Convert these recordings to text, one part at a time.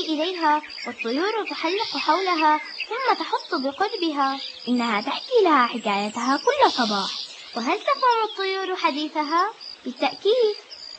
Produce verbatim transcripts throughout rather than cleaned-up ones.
إليها والطيور تحلق حولها ثم تحط بقربها. إنها تحكي لها حكايتها كل صباح. وهل تفهم الطيور حديثها؟ بالتأكيد.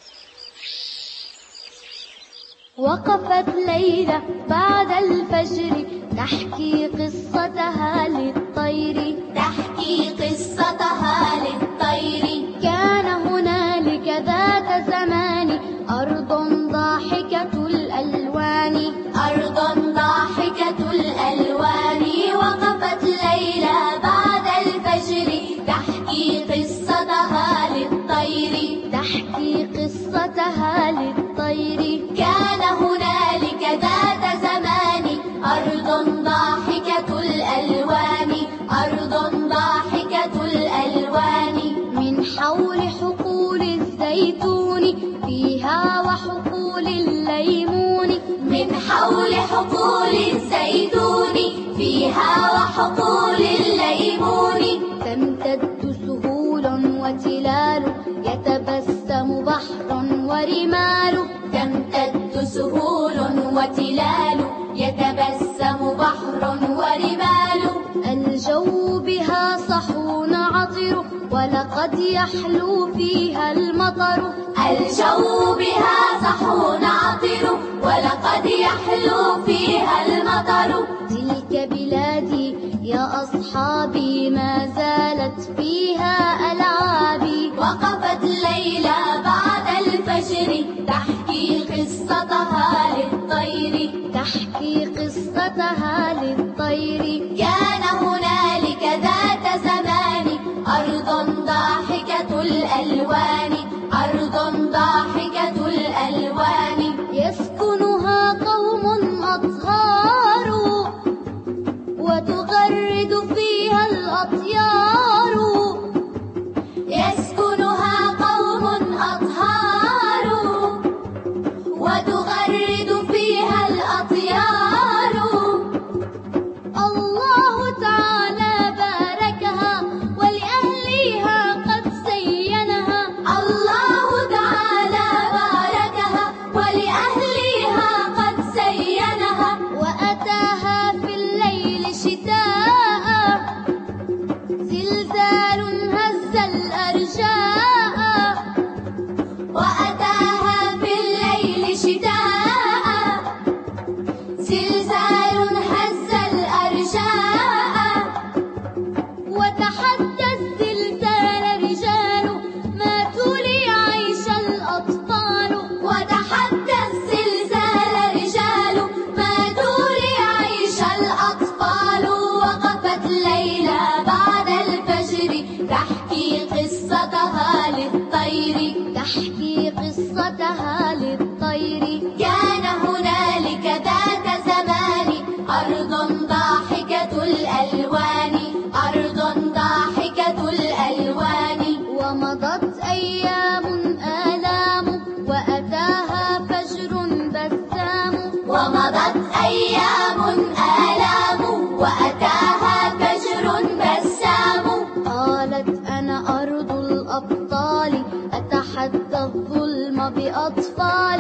وقفت ليلى بعد الفجر تحكي قصتها للطير تحكي قصتها للطير. كان هنالك ذات زمان أرض ضاحكة الألوان أرض ضاحكة الألوان. وقفت ليلى بعد الفجر تحكي قصتها للطير تحكي قصتها للطير. كان هنالك ذات زمان أرض ضاحكة الألوان أرض ضاحكة الألوان. من حول حقول الزيتون فيها وحقول الليمون من حول حقول الزيتون فيها وحقول الليمون. تمتد سهول وتلال يتبسم بحر ورمال تمتد سهول وتلال يتبسم بحر ورمال. الجو بها صحون عطر ولقد يحلو فيها المطر الجو بها صحون عطر ولقد يحلو فيها المطر. تلك بلادي يا أصحابي ما زالت فيها ألعابي. وقفت ليلى بعد الفجر تحكي قصتها للطير تحكي قصتها للطير. كان هنالك ذات زمان أرض ضاحكة الألوان أرض ضاحكة الألوان. يسكنها قوم أطهار وتغرد فيها الأطيار. يسكنها قوم أطهار وتغرد فيها الأطيار. الله تعالى باركها ولأهليها قد زينها. الله تعالى باركها ولأهليها قد زينها. وأتاها في الليل شتاء زلزال هز الأرجاء. وأتاها في الليل شتاء زلزال هز الأرجاء. وتحدى الزلزال رجال ماتوا ليعيش الأطفال. وتحدى الزلزال رجال ماتوا ليعيش الأطفال. وقفت ليلى بعد الفجر تحكي قصتها للطير تحكي قصتها للطير. كان هنالك ذات زمان أرض ضاحكة الألوان أرض ضاحكة الألوان. ومضت أيام آلام وأتاها فجر بسام. ومضت أيام آلام وأتاها فجر بسام. قالت أنا أرض الأبطال أتحدى الظلم بأطفالي.